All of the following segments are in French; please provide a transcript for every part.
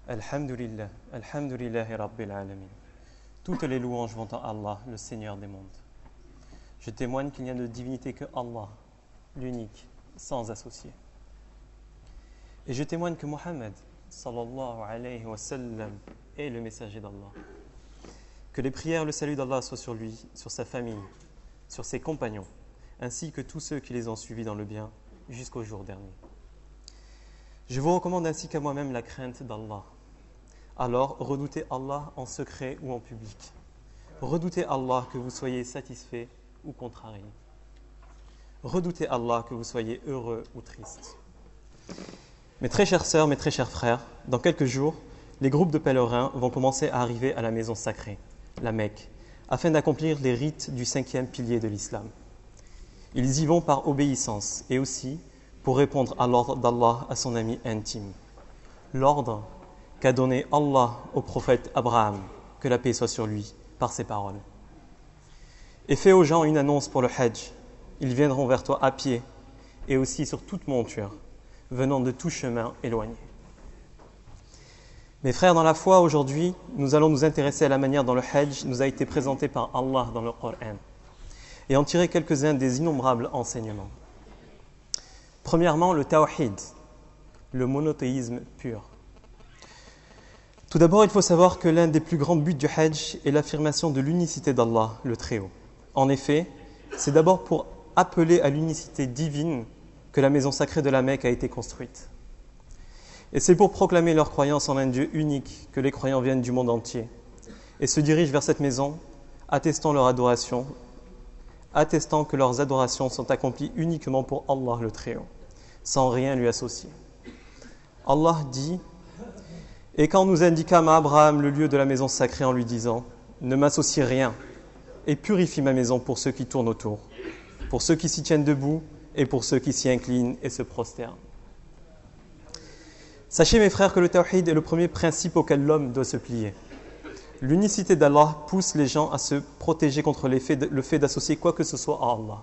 Alhamdulillah, Alhamdulillahi Rabbil Alamin. Toutes les louanges vont à Allah, le Seigneur des mondes. Je témoigne qu'il n'y a de divinité que Allah, l'unique, sans associé. Et je témoigne que Mohammed, sallallahu alayhi wa sallam, est le messager d'Allah. Que les prières et le salut d'Allah soient sur lui, sur sa famille, sur ses compagnons, ainsi que tous ceux qui les ont suivis dans le bien jusqu'au jour dernier. Je vous recommande ainsi qu'à moi-même la crainte d'Allah. Alors, redoutez Allah en secret ou en public. Redoutez Allah que vous soyez satisfait ou contrarié. Redoutez Allah que vous soyez heureux ou triste. Mes très chères sœurs, mes très chers frères, dans quelques jours, les groupes de pèlerins vont commencer à arriver à la maison sacrée, la Mecque, afin d'accomplir les rites du 5e pilier de l'islam. Ils y vont par obéissance et aussi pour répondre à l'ordre d'Allah à son ami intime. L'ordre qu'a donné Allah au prophète Abraham, que la paix soit sur lui, par ses paroles. Et fais aux gens une annonce pour le Hajj. Ils viendront vers toi à pied et aussi sur toute monture, venant de tout chemin éloigné. Mes frères dans la foi, aujourd'hui, nous allons nous intéresser à la manière dont le Hajj nous a été présenté par Allah dans le Coran et en tirer quelques-uns des innombrables enseignements. Premièrement, le tawhid, le monothéisme pur. Tout d'abord, il faut savoir que l'un des plus grands buts du Hajj est l'affirmation de l'unicité d'Allah, le Très-Haut. En effet, c'est d'abord pour appeler à l'unicité divine que la maison sacrée de la Mecque a été construite. Et c'est pour proclamer leur croyance en un Dieu unique que les croyants viennent du monde entier et se dirigent vers cette maison, attestant que leurs adorations sont accomplies uniquement pour Allah le Très-Haut, sans rien lui associer. Allah dit: et quand nous indiquâmes à Abraham le lieu de la maison sacrée en lui disant: ne m'associe rien et purifie ma maison pour ceux qui tournent autour, pour ceux qui s'y tiennent debout et pour ceux qui s'y inclinent et se prosternent. Sachez mes frères que le tawhid est le premier principe auquel l'homme doit se plier. L'unicité d'Allah pousse les gens à se protéger contre le fait d'associer quoi que ce soit à Allah.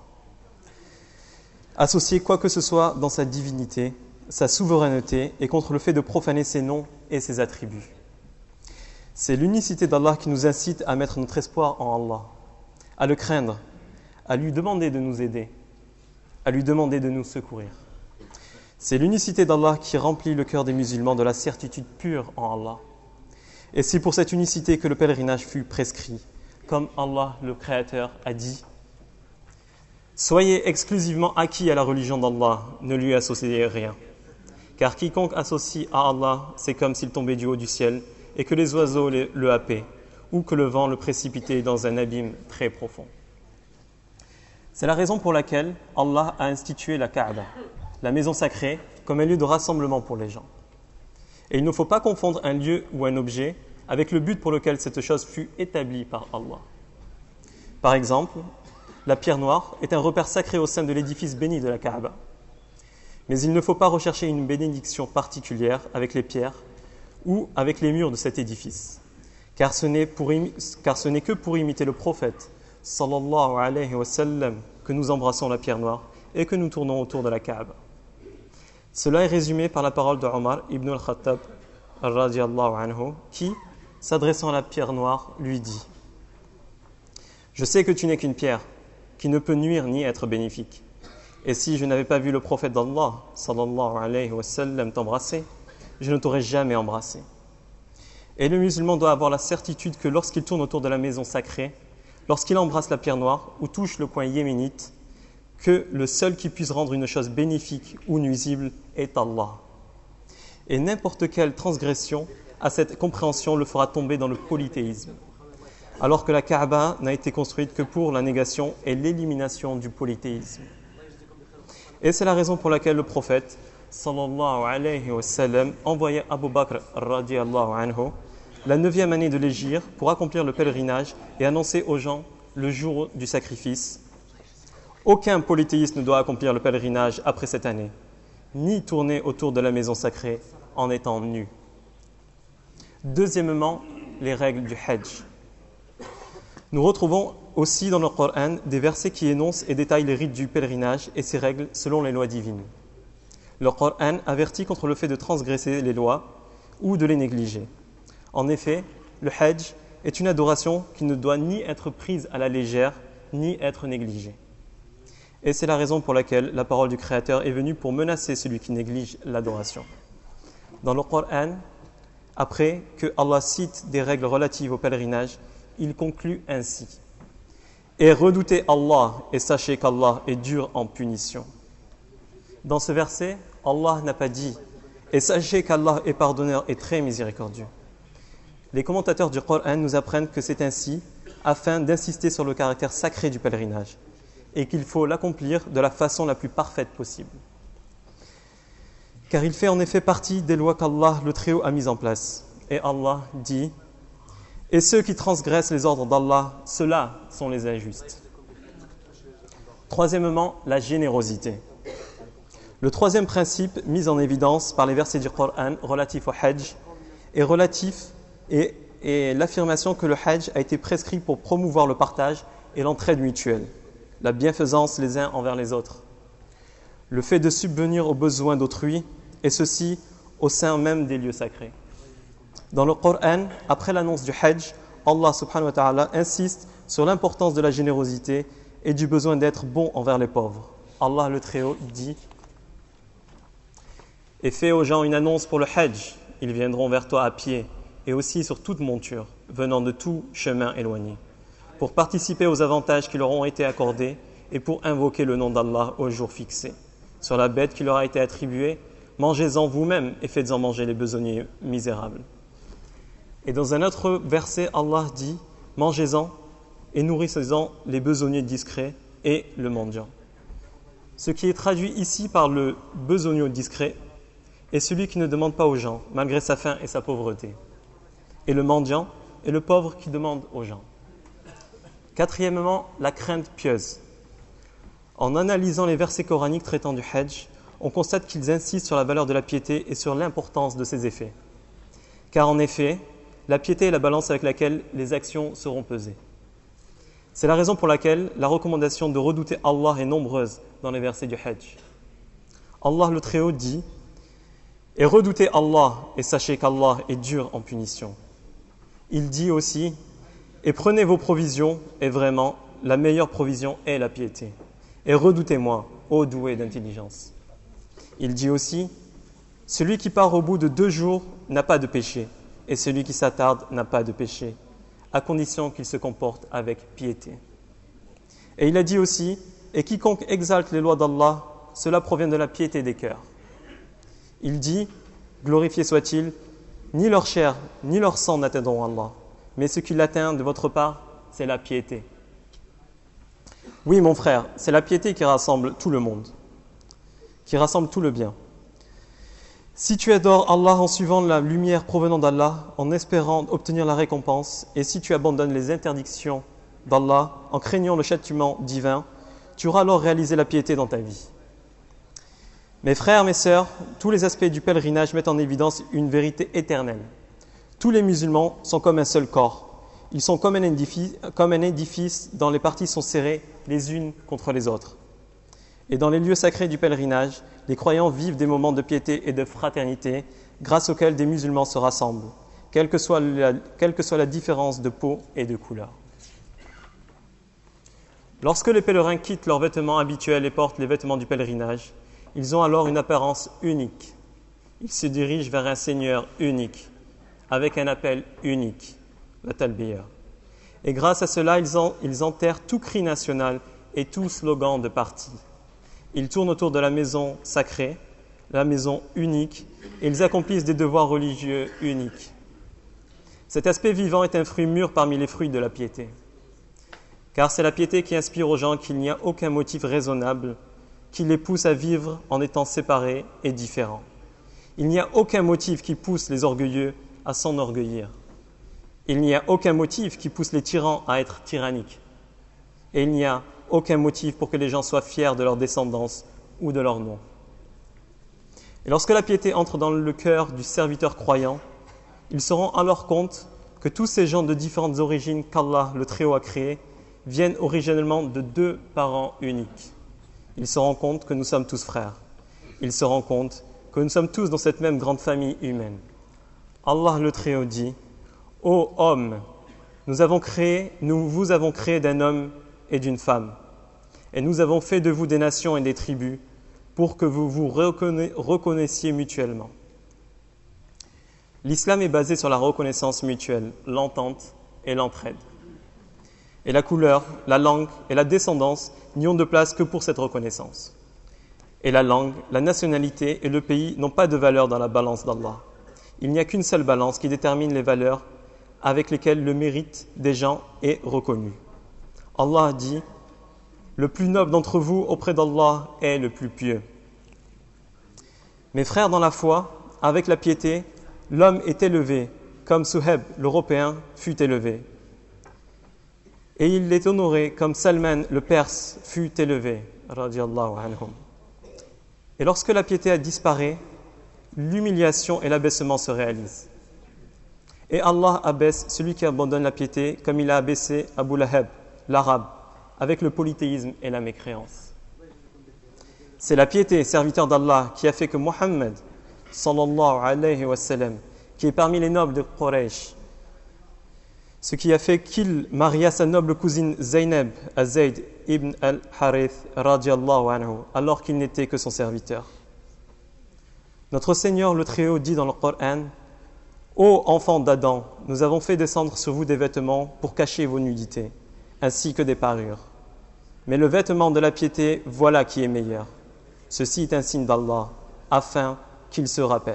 Associer quoi que ce soit dans sa divinité, sa souveraineté et contre le fait de profaner ses noms et ses attributs. C'est l'unicité d'Allah qui nous incite à mettre notre espoir en Allah, à le craindre, à lui demander de nous aider, à lui demander de nous secourir. C'est l'unicité d'Allah qui remplit le cœur des musulmans de la certitude pure en Allah. Et c'est pour cette unicité que le pèlerinage fut prescrit, comme Allah, le Créateur, a dit: soyez exclusivement acquis à la religion d'Allah, ne lui associez rien. Car quiconque associe à Allah, c'est comme s'il tombait du haut du ciel et que les oiseaux le happaient, ou que le vent le précipitait dans un abîme très profond. C'est la raison pour laquelle Allah a institué la Kaaba, la maison sacrée, comme un lieu de rassemblement pour les gens. Et il ne faut pas confondre un lieu ou un objet avec le but pour lequel cette chose fut établie par Allah. Par exemple, la pierre noire est un repère sacré au sein de l'édifice béni de la Kaaba. Mais il ne faut pas rechercher une bénédiction particulière avec les pierres ou avec les murs de cet édifice, car ce n'est que pour imiter le prophète, sallallahu alayhi wa sallam, que nous embrassons la pierre noire et que nous tournons autour de la Kaaba. Cela est résumé par la parole de Omar ibn al-Khattab, radiyallahu anhu, qui, s'adressant à la pierre noire, lui dit: je sais que tu n'es qu'une pierre, qui ne peut nuire ni être bénéfique. Et si je n'avais pas vu le prophète d'Allah, sallallahu alayhi wa sallam, t'embrasser, je ne t'aurais jamais embrassé. Et le musulman doit avoir la certitude que lorsqu'il tourne autour de la maison sacrée, lorsqu'il embrasse la pierre noire ou touche le coin yéménite, que le seul qui puisse rendre une chose bénéfique ou nuisible est Allah. Et n'importe quelle transgression à cette compréhension le fera tomber dans le polythéisme, alors que la Kaaba n'a été construite que pour la négation et l'élimination du polythéisme. Et c'est la raison pour laquelle le prophète, sallallahu alayhi wa sallam, envoyait Abu Bakr, radiyallahu anhu, la 9e année de l'Hégire pour accomplir le pèlerinage et annoncer aux gens le jour du sacrifice: aucun polythéiste ne doit accomplir le pèlerinage après cette année, ni tourner autour de la maison sacrée en étant nu. Deuxièmement, les règles du Hajj. Nous retrouvons aussi dans le Coran des versets qui énoncent et détaillent les rites du pèlerinage et ses règles selon les lois divines. Le Coran avertit contre le fait de transgresser les lois ou de les négliger. En effet, le Hajj est une adoration qui ne doit ni être prise à la légère, ni être négligée. Et c'est la raison pour laquelle la parole du Créateur est venue pour menacer celui qui néglige l'adoration. Dans le Coran, après que Allah cite des règles relatives au pèlerinage, il conclut ainsi. Et redoutez Allah et sachez qu'Allah est dur en punition. Dans ce verset, Allah n'a pas dit et sachez qu'Allah est pardonneur et très miséricordieux. Les commentateurs du Coran nous apprennent que c'est ainsi afin d'insister sur le caractère sacré du pèlerinage et qu'il faut l'accomplir de la façon la plus parfaite possible. Car il fait en effet partie des lois qu'Allah le Très-Haut a mises en place. Et Allah dit « Et ceux qui transgressent les ordres d'Allah, ceux-là sont les injustes. » Troisièmement, la générosité. Le troisième principe mis en évidence par les versets du Coran relatif au Hajj est l'affirmation que le Hajj a été prescrit pour promouvoir le partage et l'entraide mutuelle, la bienfaisance les uns envers les autres, le fait de subvenir aux besoins d'autrui, et ceci au sein même des lieux sacrés. Dans le Coran, après l'annonce du Hajj, Allah subhanahu wa ta'ala insiste sur l'importance de la générosité et du besoin d'être bon envers les pauvres. Allah le Très-Haut dit « Et fais aux gens une annonce pour le Hajj, ils viendront vers toi à pied et aussi sur toute monture, venant de tout chemin éloigné, pour participer aux avantages qui leur ont été accordés et pour invoquer le nom d'Allah au jour fixé. Sur la bête qui leur a été attribuée, mangez-en vous-même et faites-en manger les besogniers misérables. » Et dans un autre verset, Allah dit « Mangez-en et nourrissez-en les besogniers discrets et le mendiant. » Ce qui est traduit ici par le besogneux discret est celui qui ne demande pas aux gens, malgré sa faim et sa pauvreté. Et le mendiant est le pauvre qui demande aux gens. Quatrièmement, la crainte pieuse. En analysant les versets coraniques traitant du Hajj, on constate qu'ils insistent sur la valeur de la piété et sur l'importance de ses effets. Car en effet, la piété est la balance avec laquelle les actions seront pesées. C'est la raison pour laquelle la recommandation de redouter Allah est nombreuse dans les versets du Hajj. Allah le Très-Haut dit « Et redoutez Allah et sachez qu'Allah est dur en punition. » Il dit aussi « Et prenez vos provisions et vraiment, la meilleure provision est la piété. Et redoutez-moi, ô doué d'intelligence. » Il dit aussi « Celui qui part au bout de 2 jours n'a pas de péché, et celui qui s'attarde n'a pas de péché, à condition qu'il se comporte avec piété. » Et il a dit aussi « Et quiconque exalte les lois d'Allah, cela provient de la piété des cœurs. » Il dit « Glorifié soit-il, ni leur chair, ni leur sang n'atteindront Allah, mais ce qui l'atteint de votre part, c'est la piété. » Oui, mon frère, c'est la piété qui rassemble tout le monde, qui rassemble tout le bien. Si tu adores Allah en suivant la lumière provenant d'Allah, en espérant obtenir la récompense, et si tu abandonnes les interdictions d'Allah en craignant le châtiment divin, tu auras alors réalisé la piété dans ta vie. Mes frères, mes sœurs, tous les aspects du pèlerinage mettent en évidence une vérité éternelle. Tous les musulmans sont comme un seul corps. Ils sont comme un édifice dont les parties sont serrées les unes contre les autres. Et dans les lieux sacrés du pèlerinage, les croyants vivent des moments de piété et de fraternité grâce auxquels des musulmans se rassemblent, quelle que soit la différence de peau et de couleur. Lorsque les pèlerins quittent leurs vêtements habituels et portent les vêtements du pèlerinage, ils ont alors une apparence unique. Ils se dirigent vers un Seigneur unique, avec un appel unique, la talbiya. Et grâce à cela, ils enterrent tout cri national et tout slogan de parti. Ils tournent autour de la maison sacrée, la maison unique, et ils accomplissent des devoirs religieux uniques. Cet aspect vivant est un fruit mûr parmi les fruits de la piété. Car c'est la piété qui inspire aux gens qu'il n'y a aucun motif raisonnable qui les pousse à vivre en étant séparés et différents. Il n'y a aucun motif qui pousse les orgueilleux à s'enorgueillir. Il n'y a aucun motif qui pousse les tyrans à être tyranniques. Et il n'y a aucun motif pour que les gens soient fiers de leur descendance ou de leur nom. Et lorsque la piété entre dans le cœur du serviteur croyant, ils se rendent alors compte que tous ces gens de différentes origines qu'Allah, le Très-Haut, a créés, viennent originellement de 2 parents uniques. Ils se rendent compte que nous sommes tous frères. Ils se rendent compte que nous sommes tous dans cette même grande famille humaine. Allah le Très-Haut dit: Ô homme, nous vous avons créé d'un homme et d'une femme, et nous avons fait de vous des nations et des tribus pour que vous vous reconnaissiez mutuellement. L'islam est basé sur la reconnaissance mutuelle, l'entente et l'entraide. Et la couleur, la langue et la descendance n'y ont de place que pour cette reconnaissance. Et la langue, la nationalité et le pays n'ont pas de valeur dans la balance d'Allah. Il n'y a qu'une seule balance qui détermine les valeurs avec lesquelles le mérite des gens est reconnu. Allah dit: le plus noble d'entre vous auprès d'Allah est le plus pieux. Mes frères dans la foi, avec la piété, l'homme est élevé, comme Suhaib, l'Européen, fut élevé. Et il est honoré, comme Salman, le Perse, fut élevé. Radiallahu anhum. Et lorsque la piété disparaît, l'humiliation et l'abaissement se réalisent. Et Allah abaisse celui qui abandonne la piété, comme il a abaissé Abu Lahab, l'arabe, avec le polythéisme et la mécréance. C'est la piété, serviteur d'Allah, qui a fait que Muhammad, sallallahu alayhi wa sallam, qui est parmi les nobles de Quraysh, ce qui a fait qu'il maria sa noble cousine Zaynab à Zayd ibn al-Harith radiallahu anhu, alors qu'il n'était que son serviteur. Notre Seigneur le Très-Haut dit dans le Coran: Ô enfants d'Adam, nous avons fait descendre sur vous des vêtements pour cacher vos nudités, ainsi que des parures. Mais le vêtement de la piété, voilà qui est meilleur. Ceci est un signe d'Allah, afin qu'il se rappelle.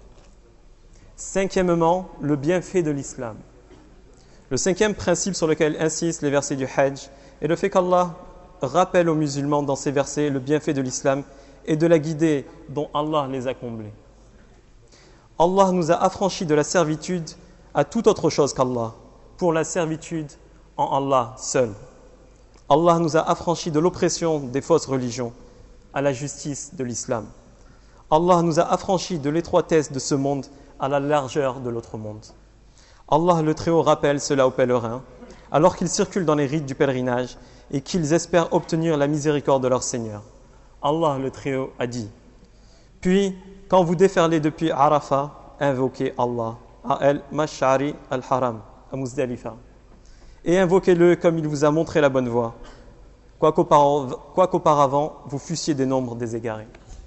Cinquièmement, le bienfait de l'islam. Le cinquième principe sur lequel insistent les versets du Hajj est le fait qu'Allah rappelle aux musulmans dans ces versets le bienfait de l'islam et de la guidée dont Allah les a comblés. Allah nous a affranchis de la servitude à toute autre chose qu'Allah, pour la servitude en Allah seul. Allah nous a affranchis de l'oppression des fausses religions à la justice de l'islam. Allah nous a affranchis de l'étroitesse de ce monde à la largeur de l'autre monde. Allah le Très-Haut rappelle cela aux pèlerins, alors qu'ils circulent dans les rites du pèlerinage et qu'ils espèrent obtenir la miséricorde de leur Seigneur. Allah le Très-Haut a dit: puis, quand vous déferlez depuis Arafat, invoquez Allah à El-Mash'ari al-Haram, à Muzdalifa, et invoquez-le comme il vous a montré la bonne voie, quoiqu'auparavant vous fussiez des nombres déségarés.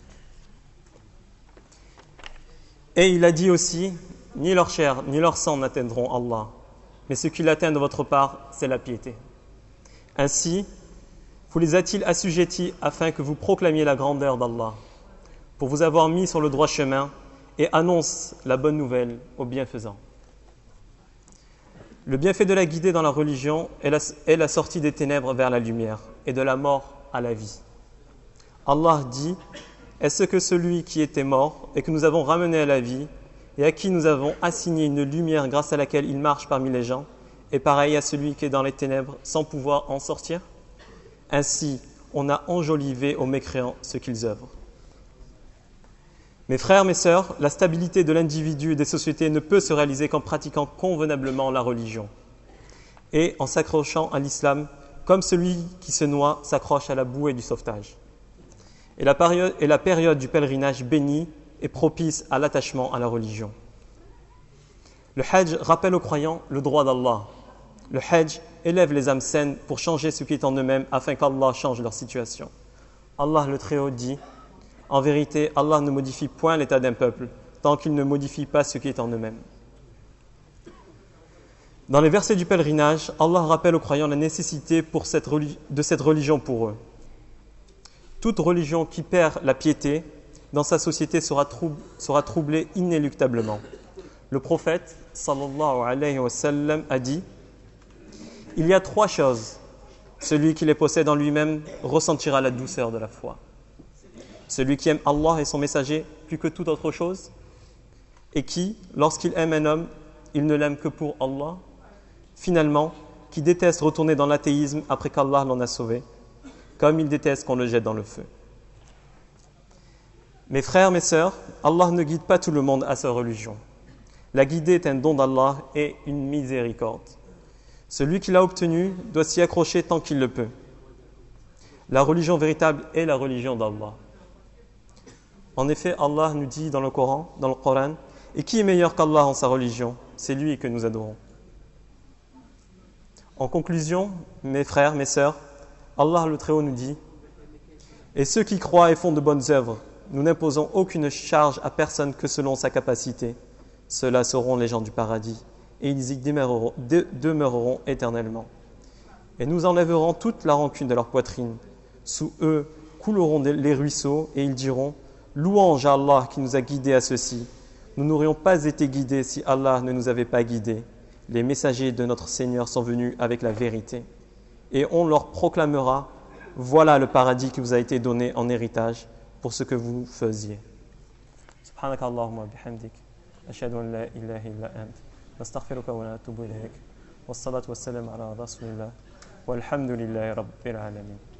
Et il a dit aussi: ni leur chair ni leur sang n'atteindront Allah, mais ce qui l'atteint de votre part, c'est la piété. Ainsi, vous les a-t-il assujettis afin que vous proclamiez la grandeur d'Allah, pour vous avoir mis sur le droit chemin, et annonce la bonne nouvelle aux bienfaisants. Le bienfait de la guidée dans la religion est la sortie des ténèbres vers la lumière et de la mort à la vie. Allah dit: est-ce que celui qui était mort et que nous avons ramené à la vie et à qui nous avons assigné une lumière grâce à laquelle il marche parmi les gens est pareil à celui qui est dans les ténèbres sans pouvoir en sortir? Ainsi, on a enjolivé aux mécréants ce qu'ils œuvrent. Mes frères, mes sœurs, la stabilité de l'individu et des sociétés ne peut se réaliser qu'en pratiquant convenablement la religion et en s'accrochant à l'islam comme celui qui se noie s'accroche à la bouée du sauvetage. Et la période du pèlerinage béni est propice à l'attachement à la religion. Le Hajj rappelle aux croyants le droit d'Allah. Le Hajj élève les âmes saines pour changer ce qui est en eux-mêmes afin qu'Allah change leur situation. Allah le Très-Haut dit: en vérité, Allah ne modifie point l'état d'un peuple tant qu'il ne modifie pas ce qui est en eux-mêmes. Dans les versets du pèlerinage, Allah rappelle aux croyants la nécessité de cette religion pour eux. Toute religion qui perd la piété dans sa société sera troublée inéluctablement. Le prophète, sallallahu alayhi wa sallam, a dit: il y a 3 choses. Celui qui les possède en lui-même ressentira la douceur de la foi. Celui qui aime Allah et son messager plus que toute autre chose, et qui, lorsqu'il aime un homme, il ne l'aime que pour Allah. Finalement, qui déteste retourner dans l'athéisme après qu'Allah l'en a sauvé, comme il déteste qu'on le jette dans le feu. Mes frères, mes sœurs, Allah ne guide pas tout le monde à sa religion. La guidée est un don d'Allah et une miséricorde. Celui qui l'a obtenu doit s'y accrocher tant qu'il le peut. La religion véritable est la religion d'Allah. En effet, Allah nous dit dans le Coran, Et qui est meilleur qu'Allah en sa religion? C'est lui que nous adorons. En conclusion, mes frères, mes sœurs, Allah le Très-Haut nous dit: et ceux qui croient et font de bonnes œuvres, nous n'imposons aucune charge à personne que selon sa capacité. Ceux-là seront les gens du paradis, et ils y demeureront éternellement. Et nous enlèverons toute la rancune de leur poitrine. Sous eux couleront les ruisseaux, et ils diront: louange à Allah qui nous a guidés à ceci. Nous n'aurions pas été guidés si Allah ne nous avait pas guidés. Les messagers de notre Seigneur sont venus avec la vérité. Et on leur proclamera: voilà le paradis qui vous a été donné en héritage pour ce que vous faisiez. Subhanaka Allahumma bihamdik. Ashhadu an la ilaha illa ant. Nastaghfiruka wa natubu ilayk. Wassalatu wassalamu ala rasulillah. Walhamdulillahi rabbil alamin.